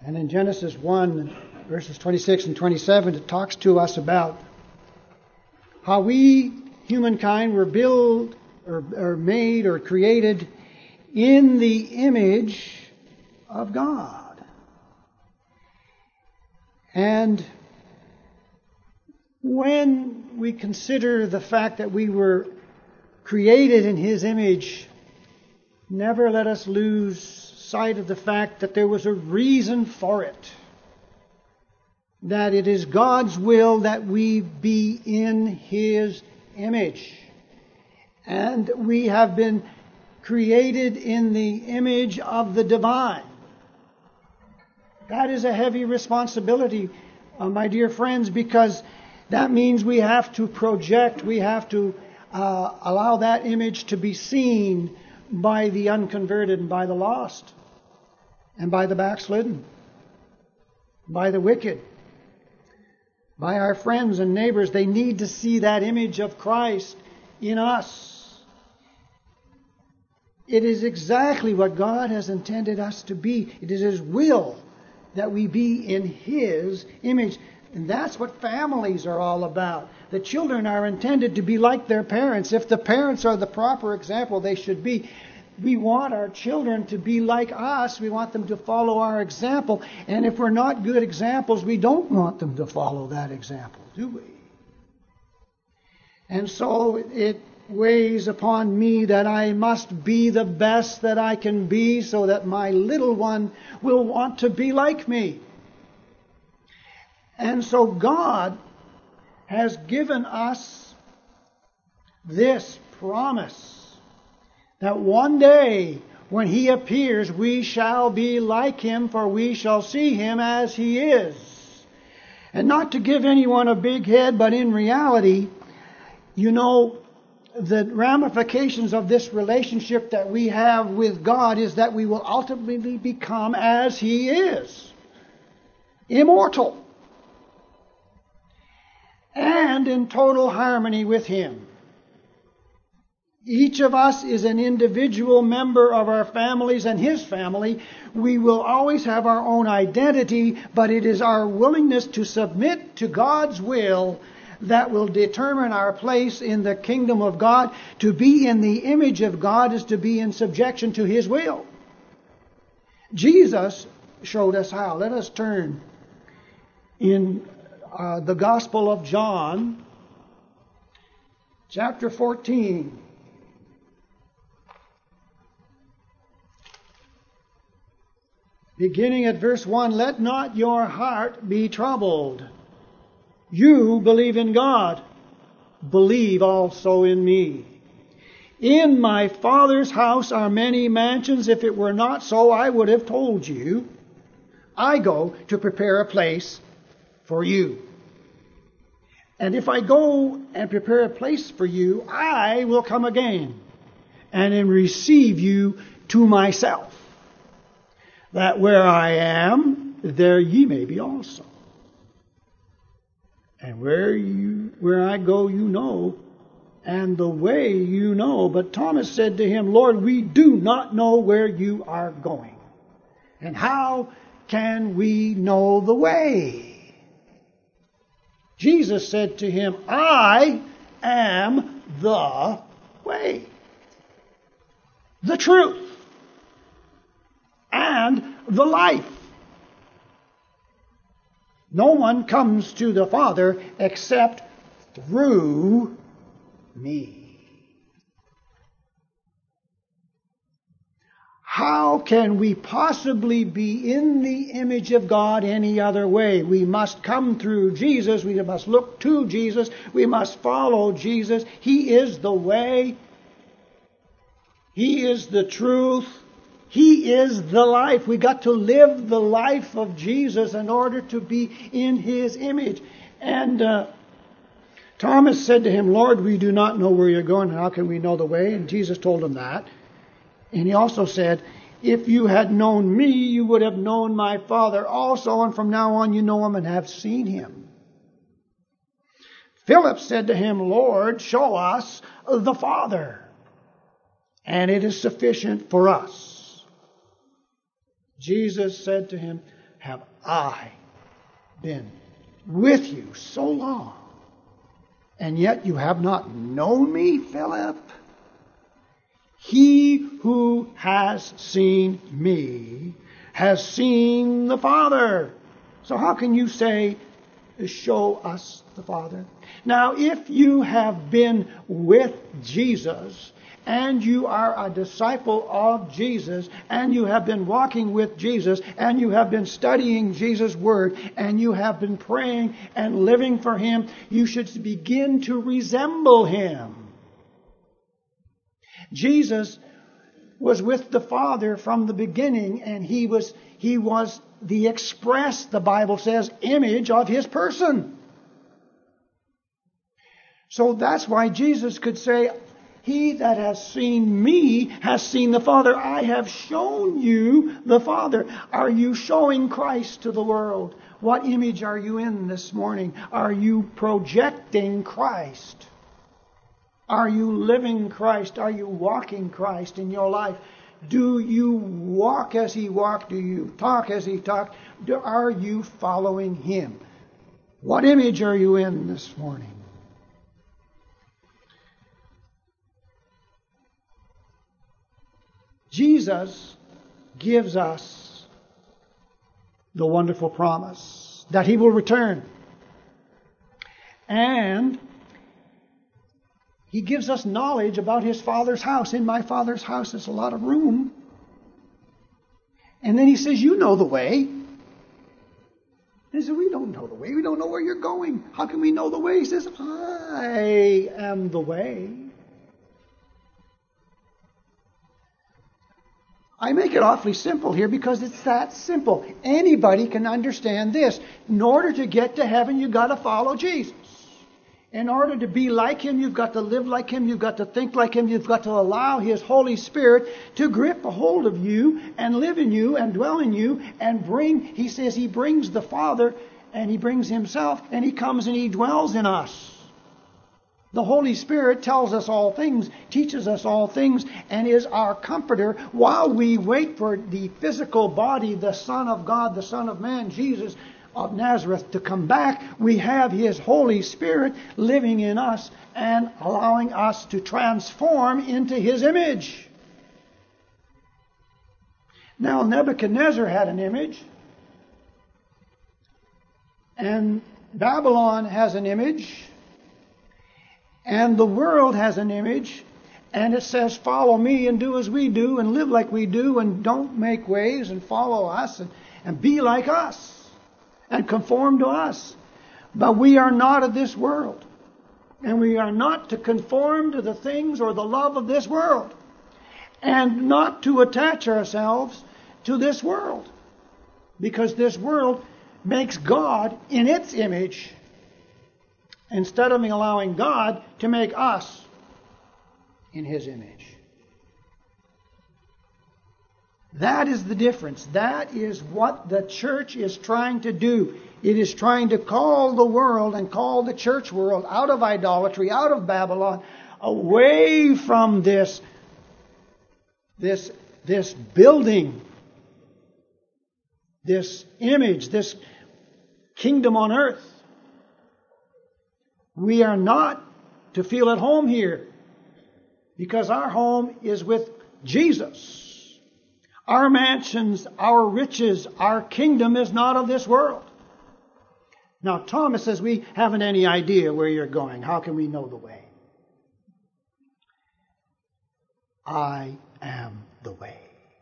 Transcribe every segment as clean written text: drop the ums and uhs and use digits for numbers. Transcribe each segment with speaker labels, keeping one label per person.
Speaker 1: And in Genesis 1, verses 26 and 27, it talks to us about how we, humankind, were built or made or created in the image of God. And when we consider the fact that we were created in His image, never let us lose sight of the fact that there was a reason for it. That it is God's will that we be in His image. And we have been created in the image of the divine. That is a heavy responsibility, my dear friends, because that means we have to project, we have to allow that image to be seen by the unconverted and by the lost, and by the backslidden, by the wicked, by our friends and neighbors. They need to see that image of Christ in us. It is exactly what God has intended us to be. It is His will that we be in His image. And that's what families are all about. The children are intended to be like their parents. If the parents are the proper example they should be, we want our children to be like us. We want them to follow our example. And if we're not good examples, we don't want them to follow that example, do we? And so it weighs upon me that I must be the best that I can be so that my little one will want to be like me. And so God has given us this promise that one day when He appears we shall be like Him, for we shall see Him as He is. And not to give anyone a big head, but in reality, you know, the ramifications of this relationship that we have with God is that we will ultimately become as He is. Immortal. And in total harmony with Him. Each of us is an individual member of our families and His family. We will always have our own identity, but it is our willingness to submit to God's will that will determine our place in the kingdom of God. To be in the image of God is to be in subjection to His will. Jesus showed us how. Let us turn in the Gospel of John, chapter 14. Beginning at verse 1, let not your heart be troubled. You believe in God, believe also in me. In my Father's house are many mansions. If it were not so, I would have told you. I go to prepare a place for you. And if I go and prepare a place for you, I will come again and receive you to myself, that where I am, there ye may be also. And where I go, you know, and the way you know. But Thomas said to Him, Lord, we do not know where you are going. And how can we know the way? Jesus said to him, I am the way, the truth, and the life. No one comes to the Father except through me. How can we possibly be in the image of God any other way? We must come through Jesus. We must look to Jesus. We must follow Jesus. He is the way. He is the truth. He is the life. We've got to live the life of Jesus in order to be in His image. And Thomas said to Him, Lord, we do not know where you're going. How can we know the way? And Jesus told him that. And He also said, if you had known me, you would have known my Father also. And from now on you know Him and have seen Him. Philip said to Him, Lord, show us the Father, and it is sufficient for us. Jesus said to him, have I been with you so long, and yet you have not known me, Philip? He who has seen me has seen the Father. So how can you say, show us the Father? Now, if you have been with Jesus, and you are a disciple of Jesus, and you have been walking with Jesus, and you have been studying Jesus' Word, and you have been praying and living for Him, you should begin to resemble Him. Jesus was with the Father from the beginning, and He was the express, the Bible says, image of His person. So that's why Jesus could say, he that has seen me has seen the Father. I have shown you the Father. Are you showing Christ to the world? What image are you in this morning? Are you projecting Christ? Are you living Christ? Are you walking Christ in your life? Do you walk as He walked? Do you talk as He talked? Are you following Him? What image are you in this morning? Jesus gives us the wonderful promise that He will return. And He gives us knowledge about His Father's house. In my Father's house is a lot of room. And then He says, you know the way. And He says, we don't know the way. We don't know where you're going. How can we know the way? He says, I am the way. I make it awfully simple here because it's that simple. Anybody can understand this. In order to get to heaven, you've got to follow Jesus. In order to be like Him, you've got to live like Him. You've got to think like Him. You've got to allow His Holy Spirit to grip a hold of you and live in you and dwell in you and bring, He says He brings the Father and He brings Himself and He comes and He dwells in us. The Holy Spirit tells us all things, teaches us all things, and is our comforter while we wait for the physical body, the Son of God, the Son of Man, Jesus of Nazareth, to come back. We have His Holy Spirit living in us and allowing us to transform into His image. Now, Nebuchadnezzar had an image, and Babylon has an image, and the world has an image, and it says, follow me and do as we do and live like we do and don't make waves and follow us and be like us and conform to us. But we are not of this world. And we are not to conform to the things or the love of this world. And not to attach ourselves to this world. Because this world makes God in its image, instead of allowing God to make us in His image. That is the difference. That is what the church is trying to do. It is trying to call the world and call the church world out of idolatry, out of Babylon, away from this building, this image, this kingdom on earth. We are not to feel at home here because our home is with Jesus. Our mansions, our riches, our kingdom is not of this world. Now, Thomas says, we haven't any idea where you're going. How can we know the way? I am the way.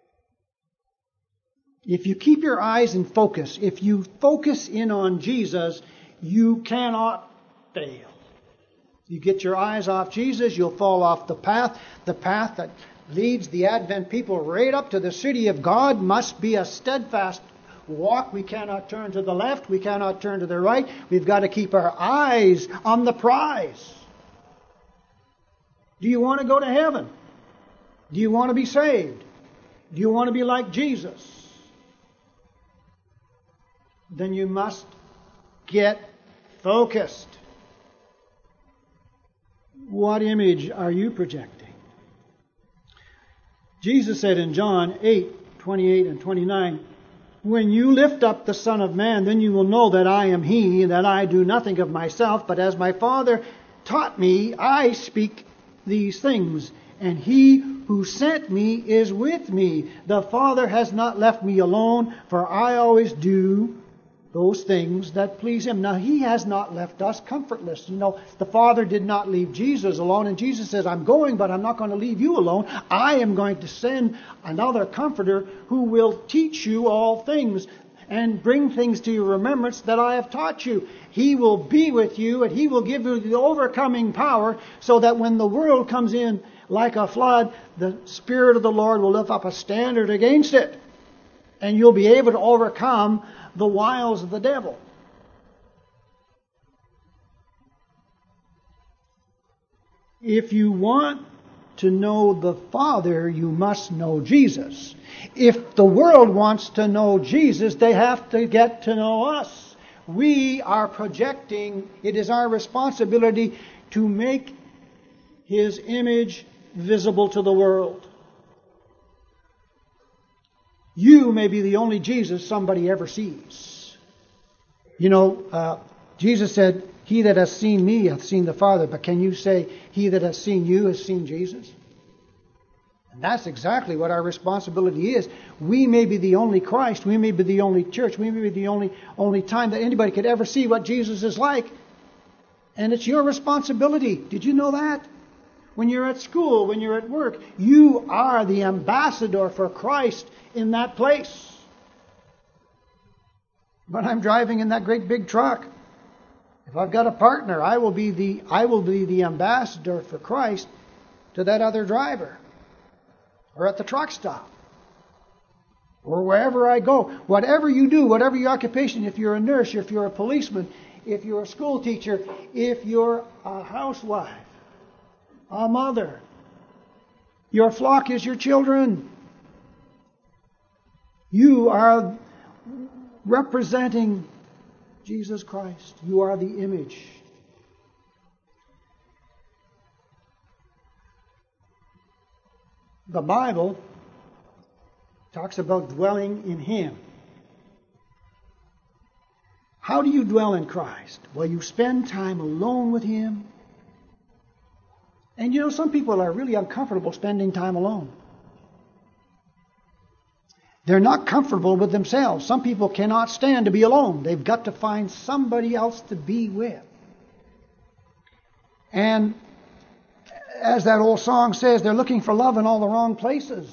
Speaker 1: If you keep your eyes in focus, if you focus in on Jesus, you cannot fail. You get your eyes off Jesus, you'll fall off the path that leads the Advent people right up to the city of God must be a steadfast walk. We cannot turn to the left, we cannot turn to the right. We've got to keep our eyes on the prize. Do you want to go to heaven? Do you want to be saved? Do you want to be like Jesus? Then you must get focused. What image are you projecting? Jesus said in John 8:28 and 29, When you lift up the Son of Man, then you will know that I am He, and that I do nothing of myself, but as my Father taught me, I speak these things. And He who sent me is with me. The Father has not left me alone, for I always do those things that please Him. Now, He has not left us comfortless. You know, the Father did not leave Jesus alone, and Jesus says, I'm going, but I'm not going to leave you alone. I am going to send another Comforter who will teach you all things and bring things to your remembrance that I have taught you. He will be with you, and He will give you the overcoming power, so that when the world comes in like a flood, the Spirit of the Lord will lift up a standard against it, and you'll be able to overcome the wiles of the devil. If you want to know the Father, you must know Jesus. If the world wants to know Jesus, they have to get to know us. We are projecting. It is our responsibility to make His image visible to the world. You may be the only Jesus somebody ever sees. You know, Jesus said, He that has seen me hath seen the Father. But can you say, He that has seen you has seen Jesus? And that's exactly what our responsibility is. We may be the only Christ. We may be the only church. We may be the only time that anybody could ever see what Jesus is like. And it's your responsibility. Did you know that? When you're at school, when you're at work, you are the ambassador for Christ in that place. But I'm driving in that great big truck. If I've got a partner, I will be the ambassador for Christ to that other driver, or at the truck stop, or wherever I go. Whatever you do, whatever your occupation, if you're a nurse, if you're a policeman, if you're a school teacher, if you're a housewife, a mother, your flock is your children. You are representing Jesus Christ. You are the image. The Bible talks about dwelling in Him. How do you dwell in Christ? Well, you spend time alone with Him. And you know, some people are really uncomfortable spending time alone. They're not comfortable with themselves. Some people cannot stand to be alone. They've got to find somebody else to be with. And as that old song says, they're looking for love in all the wrong places.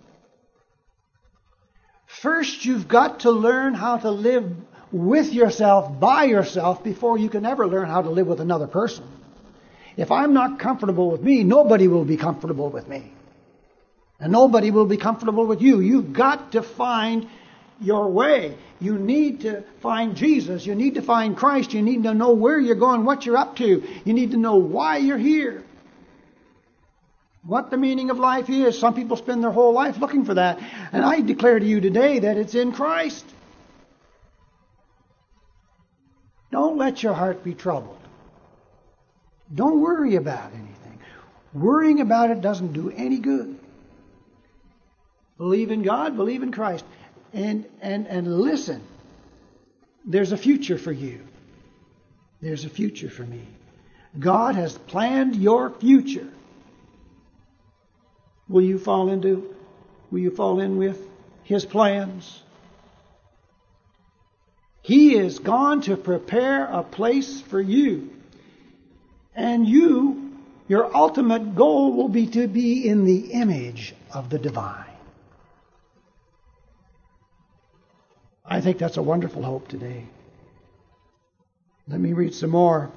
Speaker 1: First, you've got to learn how to live with yourself, by yourself, before you can ever learn how to live with another person. If I'm not comfortable with me, nobody will be comfortable with me. And nobody will be comfortable with you. You've got to find your way. You need to find Jesus. You need to find Christ. You need to know where you're going, what you're up to. You need to know why you're here. What the meaning of life is. Some people spend their whole life looking for that. And I declare to you today that it's in Christ. Don't let your heart be troubled. Don't worry about anything. Worrying about it doesn't do any good. Believe in God, believe in Christ. And listen. There's a future for you. There's a future for me. God has planned your future. Will you fall in with His plans? He is gone to prepare a place for you. And your ultimate goal will be to be in the image of the divine. I think that's a wonderful hope today. Let me read some more.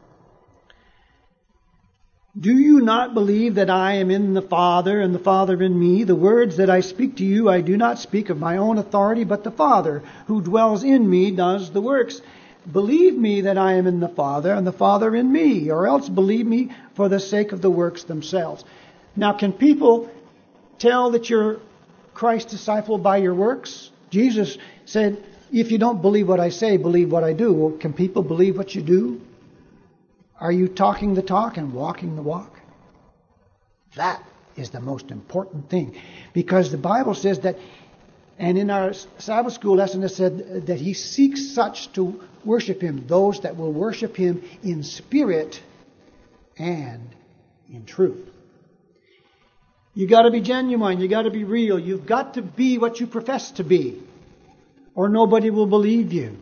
Speaker 1: Do you not believe that I am in the Father and the Father in me? The words that I speak to you, I do not speak of my own authority, but the Father who dwells in me does the works. Believe me that I am in the Father and the Father in me, or else believe me for the sake of the works themselves. Now, can people tell that you're Christ's disciple by your works? Jesus said, if you don't believe what I say, believe what I do. Well, can people believe what you do? Are you talking the talk and walking the walk? That is the most important thing. Because the Bible says that And in our Sabbath school lesson, it said that He seeks such to worship Him, those that will worship Him in spirit and in truth. You got to be genuine. You got to be real. You've got to be what you profess to be, or nobody will believe you.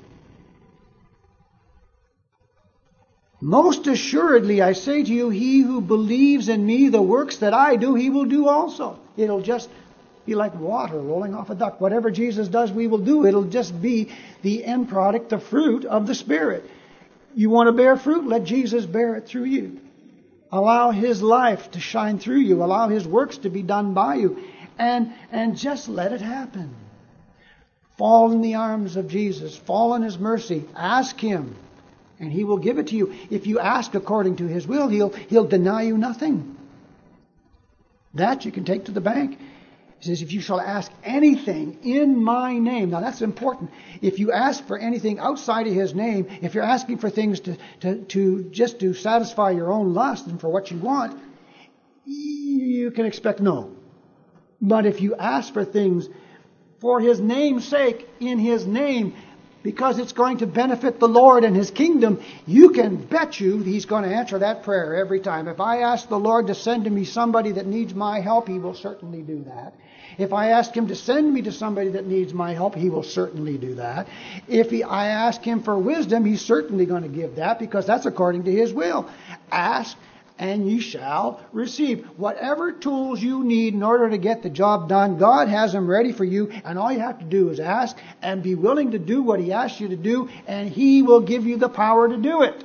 Speaker 1: Most assuredly, I say to you, he who believes in me, the works that I do, he will do also. It'll just be like water rolling off a duck. Whatever Jesus does, we will do. It'll just be the end product, the fruit of the Spirit. You want to bear fruit? Let Jesus bear it through you. Allow His life to shine through you. Allow His works to be done by you. And just let it happen. Fall in the arms of Jesus. Fall in His mercy. Ask Him. And He will give it to you. If you ask according to His will, He'll deny you nothing. That you can take to the bank. He says, if you shall ask anything in my name. Now that's important. If you ask for anything outside of His name, if you're asking for things to just to satisfy your own lust and for what you want, you can expect no. But if you ask for things for His name's sake, in His name, because it's going to benefit the Lord and His kingdom, you can bet you He's going to answer that prayer every time. If I ask the Lord to send to me somebody that needs my help, He will certainly do that. If I ask Him to send me to somebody that needs my help, He will certainly do that. If I ask Him for wisdom, He's certainly going to give that, because that's according to His will. Ask and ye shall receive. Whatever tools you need in order to get the job done, God has them ready for you, and all you have to do is ask and be willing to do what He asks you to do, and He will give you the power to do it.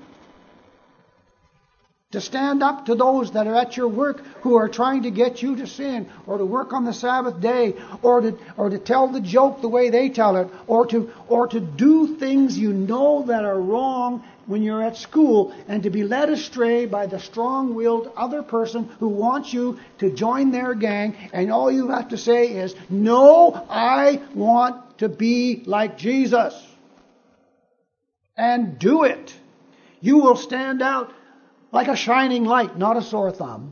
Speaker 1: To stand up to those that are at your work who are trying to get you to sin, or to work on the Sabbath day, or to tell the joke the way they tell it, or to do things you know that are wrong when you're at school, and to be led astray by the strong-willed other person who wants you to join their gang, and all you have to say is, no, I want to be like Jesus. And do it. You will stand out like a shining light, not a sore thumb.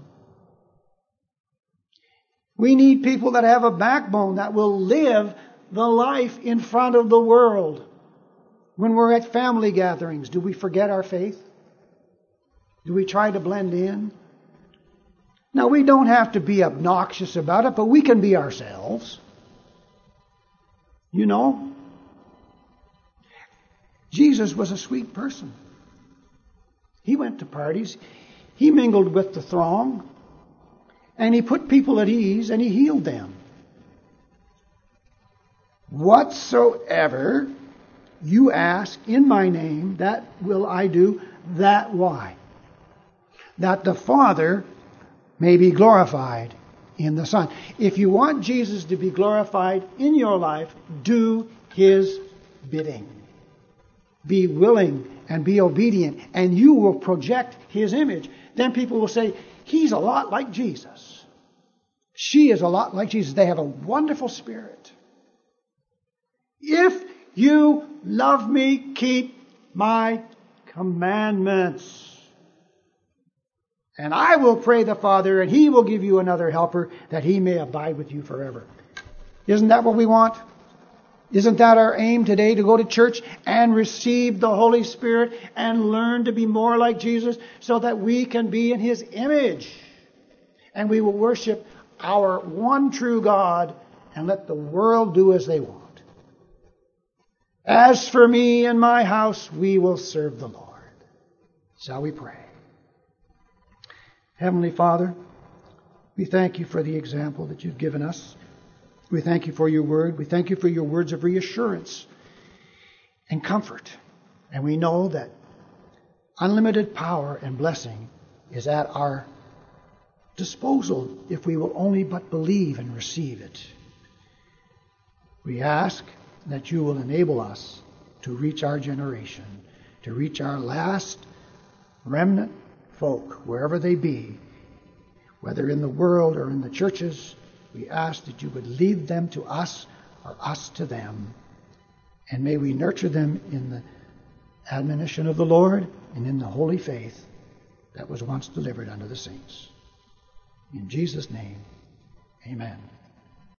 Speaker 1: We need people that have a backbone, that will live the life in front of the world. When we're at family gatherings, do we forget our faith? Do we try to blend in? Now, we don't have to be obnoxious about it, but we can be ourselves. You know? Jesus was a sweet person. He went to parties. He mingled with the throng. And He put people at ease, and He healed them. Whatsoever you ask in my name, that will I do. That why? That the Father may be glorified in the Son. If you want Jesus to be glorified in your life, do His bidding. Be willing and be obedient, and you will project His image. Then people will say, he's a lot like Jesus. She is a lot like Jesus. They have a wonderful spirit. If you love me, keep my commandments. And I will pray the Father, and He will give you another helper, that He may abide with you forever. Isn't that what we want? Isn't that our aim today, to go to church and receive the Holy Spirit and learn to be more like Jesus, so that we can be in His image, and we will worship our one true God and let the world do as they want? As for me and my house, we will serve the Lord. Shall we pray? Heavenly Father, we thank You for the example that You've given us. We thank You for Your word. We thank You for Your words of reassurance and comfort. And we know that unlimited power and blessing is at our disposal if we will only but believe and receive it. We ask that You will enable us to reach our generation, to reach our last remnant folk, wherever they be, whether in the world or in the churches. We ask that You would lead them to us, or us to them. And may we nurture them in the admonition of the Lord and in the holy faith that was once delivered unto the saints. In Jesus' name, amen.